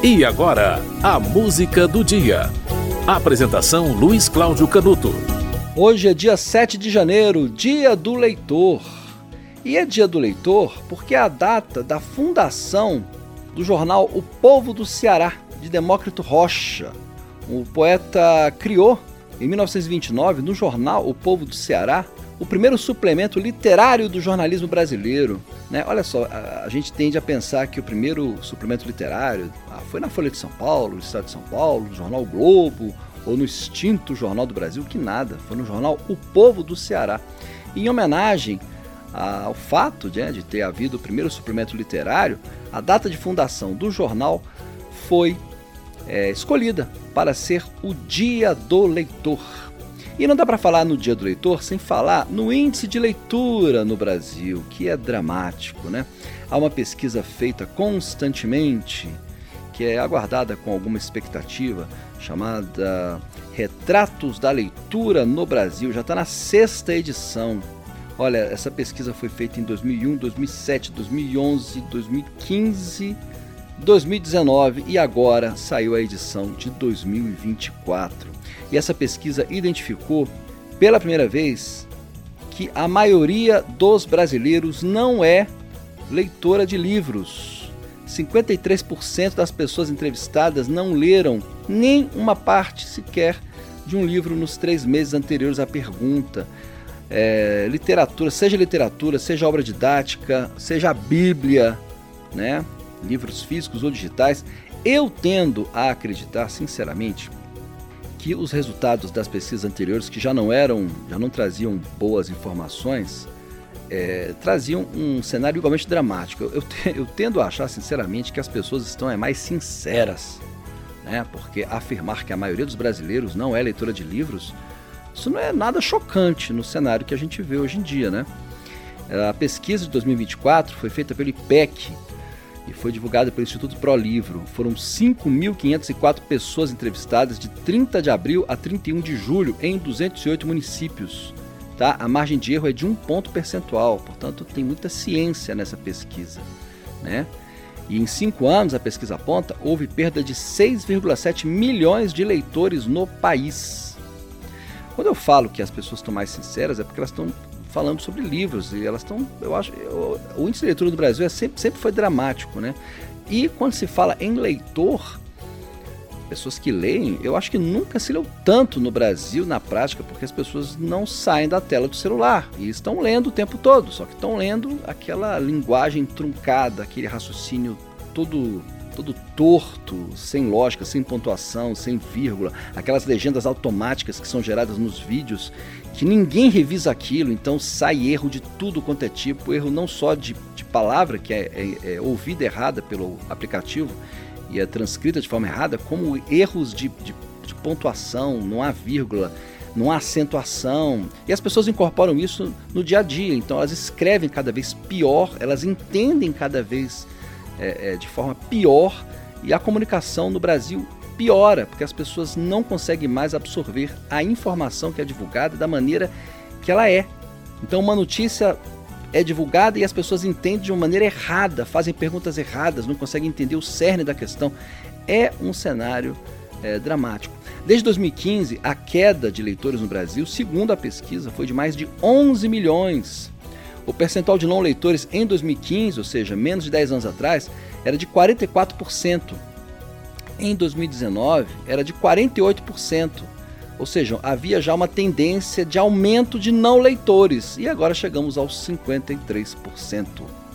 E agora, a música do dia. Apresentação Luiz Cláudio Canuto. Hoje é dia 7 de janeiro, dia do leitor. E é dia do leitor porque é a data da fundação do jornal O Povo do Ceará, de Demócrito Rocha. O poeta criou, em 1929, no jornal O Povo do Ceará, o primeiro suplemento literário do jornalismo brasileiro. Olha só, a gente tende a pensar que o primeiro suplemento literário foi na Folha de São Paulo, no Estado de São Paulo, no jornal o Globo, ou no extinto Jornal do Brasil, que nada, foi no jornal O Povo do Ceará. E em homenagem ao fato de ter havido o primeiro suplemento literário, a data de fundação do jornal foi escolhida para ser o Dia do Leitor. E não dá para falar no Dia do Leitor sem falar no índice de leitura no Brasil, que é dramático, né? Há uma pesquisa feita constantemente, que é aguardada com alguma expectativa, chamada Retratos da Leitura no Brasil, já está na 6ª edição. Olha, essa pesquisa foi feita em 2001, 2007, 2011, 2015, 2019 e agora saiu a edição de 2024. E essa pesquisa identificou pela primeira vez que a maioria dos brasileiros não é leitora de livros. 53% das pessoas entrevistadas não leram nem uma parte sequer de um livro nos 3 meses anteriores à pergunta. Literatura, seja obra didática, seja a Bíblia, né? Livros físicos ou digitais. Eu tendo a acreditar, sinceramente, que os resultados das pesquisas anteriores, que já não traziam boas informações, traziam um cenário igualmente dramático. Eu tendo a achar, sinceramente, que as pessoas estão mais sinceras, né? Porque afirmar que a maioria dos brasileiros não é leitora de livros, isso não é nada chocante no cenário que a gente vê hoje em dia, né? A pesquisa de 2024 foi feita pelo IPEC e foi divulgada pelo Instituto ProLivro. Foram 5.504 pessoas entrevistadas de 30 de abril a 31 de julho em 208 municípios. Tá? A margem de erro é de 1 ponto percentual, portanto tem muita ciência nessa pesquisa, né? E em 5 anos, a pesquisa aponta, houve perda de 6,7 milhões de leitores no país. Quando eu falo que as pessoas estão mais sinceras, é porque elas estão falando sobre livros, e elas estão, o índice de leitura do Brasil sempre foi dramático, né? E quando se fala em leitor, pessoas que leem, eu acho que nunca se leu tanto no Brasil, na prática, porque as pessoas não saem da tela do celular e estão lendo o tempo todo, só que estão lendo aquela linguagem truncada, aquele raciocínio todo torto, sem lógica, sem pontuação, sem vírgula, aquelas legendas automáticas que são geradas nos vídeos, que ninguém revisa aquilo, então sai erro de tudo quanto é tipo, erro não só de palavra, que é ouvida errada pelo aplicativo e é transcrita de forma errada, como erros de pontuação, não há vírgula, não há acentuação, e as pessoas incorporam isso no dia a dia, então elas escrevem cada vez pior, elas entendem cada vez de forma pior, e a comunicação no Brasil piora, porque as pessoas não conseguem mais absorver a informação que é divulgada da maneira que ela é. Então uma notícia é divulgada e as pessoas entendem de uma maneira errada, fazem perguntas erradas, não conseguem entender o cerne da questão. É um cenário dramático. Desde 2015, a queda de leitores no Brasil, segundo a pesquisa, foi de mais de 11 milhões. O percentual de não leitores em 2015, ou seja, menos de 10 anos atrás, era de 44%. Em 2019, era de 48%. Ou seja, havia já uma tendência de aumento de não leitores. E agora chegamos aos 53%.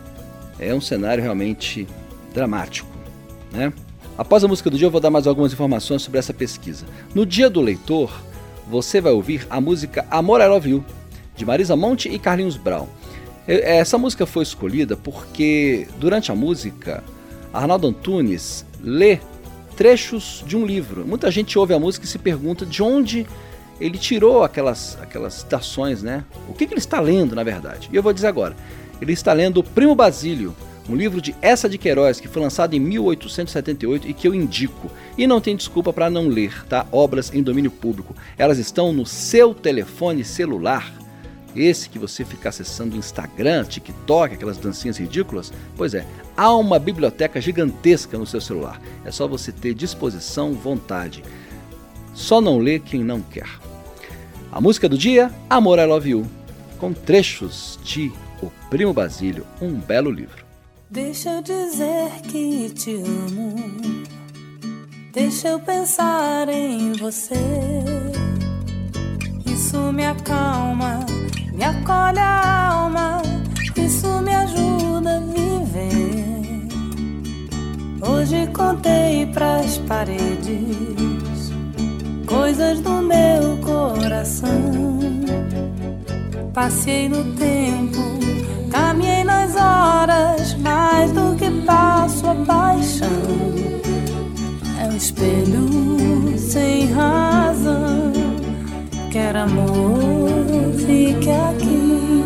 É um cenário realmente dramático, né? Após a música do dia, eu vou dar mais algumas informações sobre essa pesquisa. No Dia do Leitor, você vai ouvir a música Amor, I Love You, de Marisa Monte e Carlinhos Brown. Essa música foi escolhida porque, durante a música, Arnaldo Antunes lê trechos de um livro. Muita gente ouve a música e se pergunta de onde ele tirou aquelas citações, né? O que ele está lendo, na verdade? E eu vou dizer agora. Ele está lendo O Primo Basílio, um livro de Eça de Queiroz, que foi lançado em 1878 e que eu indico. E não tem desculpa para não ler, tá? Obras em domínio público. Elas estão no seu telefone celular. esse que você fica acessando o Instagram, TikTok, aquelas dancinhas ridículas? Pois é, há uma biblioteca gigantesca no seu celular. É só você ter disposição, vontade. Só não lê quem não quer. A música do dia, Amor, I Love You, com trechos de O Primo Basílio, um belo livro. Deixa eu dizer que te amo, deixa eu pensar em você. Isso me acalma, me acolhe a alma, isso me ajuda a viver. Hoje contei pras paredes coisas do meu coração. Passei no tempo, caminhei nas horas, mais do que passo a paixão. É um espelho sem razão, quer amor, fique aqui.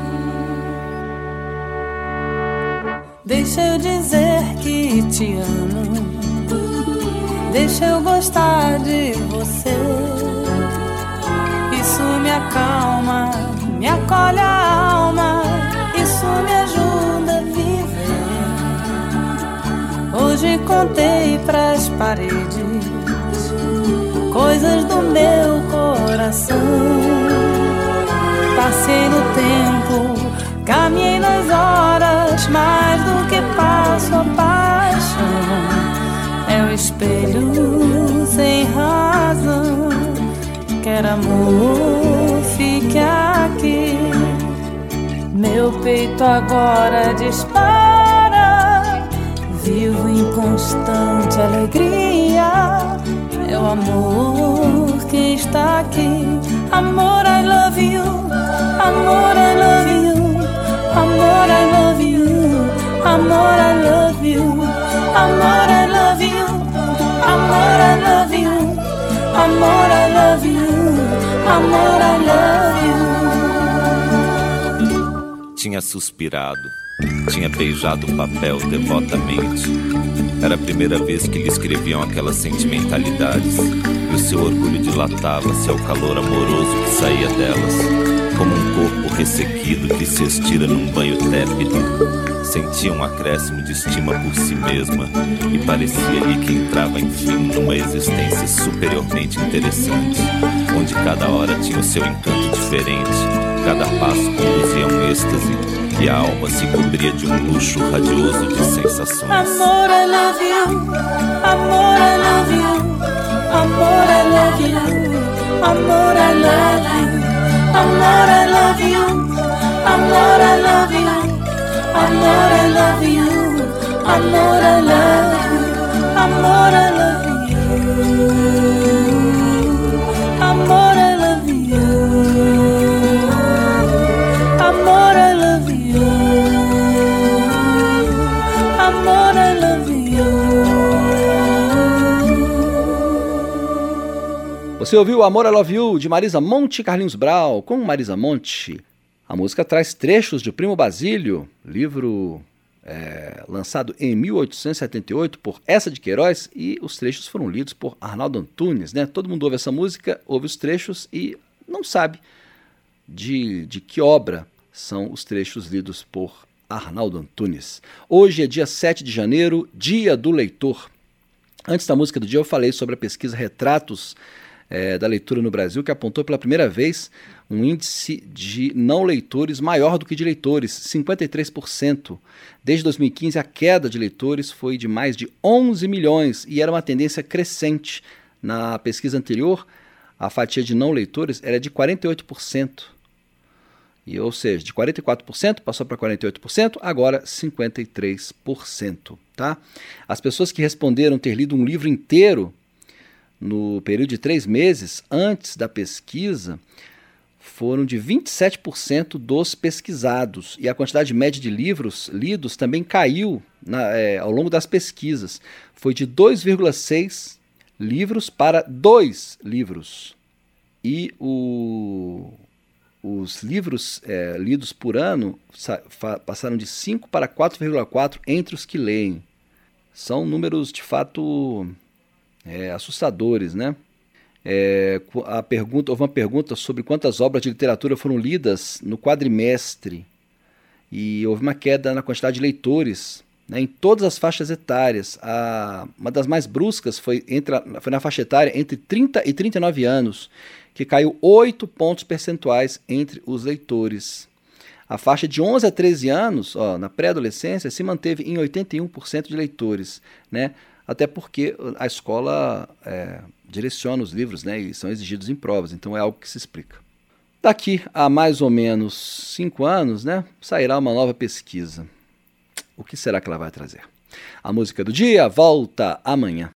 Deixa eu dizer que te amo, deixa eu gostar de você. Isso me acalma, me acolhe a alma, isso me ajuda a viver. Hoje contei pras paredes coisas do meu coração. Passei no tempo, caminhei nas horas, mais do que passo a paixão. É o espelho sem razão, quer amor, fique aqui. Meu peito agora dispara, vivo em constante alegria. É o amor que está aqui. Amor, I love you. Amor, I love you. Amor, I love you. Amor, I love you. Amor, I love you. Amor, I love you. Amor, I love you. Amor, I love you. Tinha suspirado, tinha beijado o papel devotamente. Era a primeira vez que lhe escreviam aquelas sentimentalidades, e o seu orgulho dilatava-se ao calor amoroso que saía delas, como um corpo ressequido que se estira num banho tépido. Sentia um acréscimo de estima por si mesma, e parecia-lhe que entrava enfim numa existência superiormente interessante, onde cada hora tinha o seu encanto diferente, cada passo conduzia a um êxtase, e a alma se cobria de um luxo radioso de sensações. Amor, I love you. Amor, I love you. Amor, I love you. Amor, I love you. Amor, I love you. Amor, I love you. Amor, I love you. Amor, I love you. Amor, I love you. Amor, I love you. Amor, I love you. Amor, I love you. Você ouviu Amor, I Love You, de Marisa Monte e Carlinhos Brau. Com Marisa Monte, a música traz trechos de O Primo Basílio, livro lançado em 1878 por Eça de Queiroz, e os trechos foram lidos por Arnaldo Antunes, né? Todo mundo ouve essa música, ouve os trechos e não sabe de que obra são os trechos lidos por Arnaldo Antunes. Hoje é dia 7 de janeiro, dia do leitor. Antes da música do dia eu falei sobre a pesquisa Retratos da Leitura no Brasil, que apontou pela primeira vez um índice de não leitores maior do que de leitores, 53%. Desde 2015 a queda de leitores foi de mais de 11 milhões e era uma tendência crescente. Na pesquisa anterior, a fatia de não leitores era de 48%. Ou seja, de 44% passou para 48%, agora 53%. Tá? As pessoas que responderam ter lido um livro inteiro no período de 3 meses antes da pesquisa foram de 27% dos pesquisados. E a quantidade média de livros lidos também caiu ao longo das pesquisas. Foi de 2,6 livros para 2 livros. E os livros lidos por ano passaram de 5 para 4,4 entre os que leem. São números de fato assustadores, né? Houve uma pergunta sobre quantas obras de literatura foram lidas no quadrimestre, e houve uma queda na quantidade de leitores, né, em todas as faixas etárias. Uma das mais bruscas foi na faixa etária entre 30 e 39 anos, que caiu 8 pontos percentuais entre os leitores. A faixa de 11 a 13 anos, na pré-adolescência, se manteve em 81% de leitores, né? Até porque a escola direciona os livros, né, e são exigidos em provas, então é algo que se explica. Daqui a mais ou menos 5 anos, né, sairá uma nova pesquisa. O que será que ela vai trazer? A música do dia volta amanhã.